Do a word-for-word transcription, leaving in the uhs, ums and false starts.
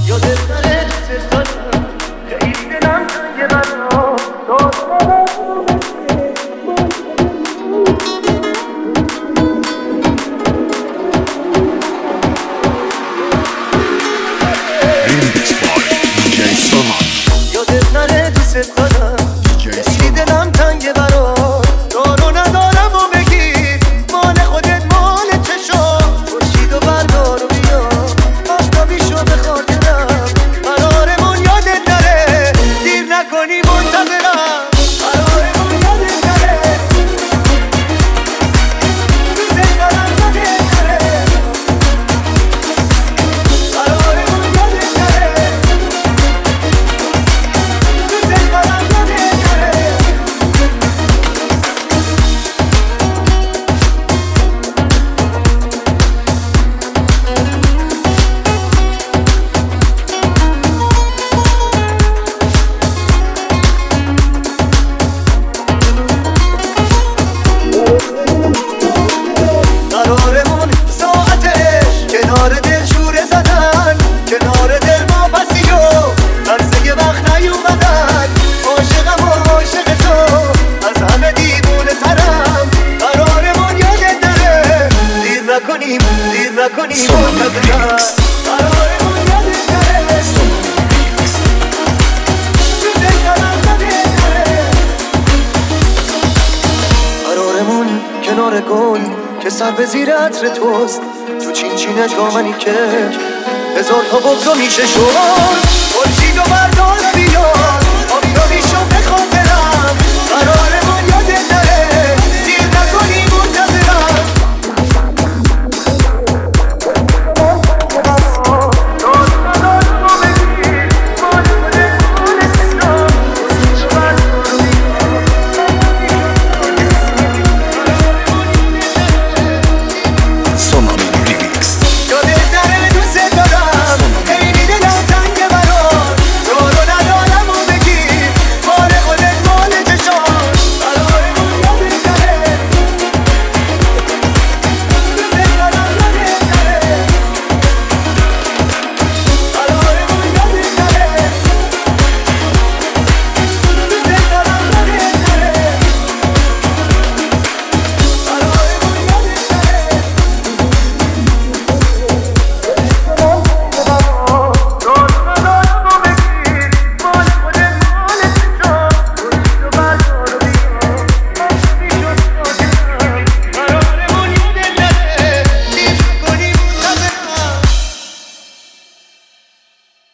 یادت نره دوست دارم خیلی دلم تنگه برا یادت نره دوست دارم خیلی دلم تنگه برا دارو ندارم و بگیر مال خودت مال چشم خورشید و بردار و بیا آفتابیشو به خاطرم قرارمون یادت نره دیر نکنی منتظرم قرارمون یادت نره دوست دارم یادت نره قرارمون یادت نره دوست دارم یادت نره قرارمون ساعتش کنار دل شوره زدن کنار دل ما پسی و عرضه وقت نیومدن عاشقم و عاشق تو از همه دیوونه ترم قرارمون یادت نره دیر نکنیم دیر نکنیم منتظرم قرارمون یادت نره دوست دارم یادت نره قرارمون کنار گل که سر به زیر عطر توست تو چین چین دامنی که هزار تا بغضا میشه شد خورشید و بردار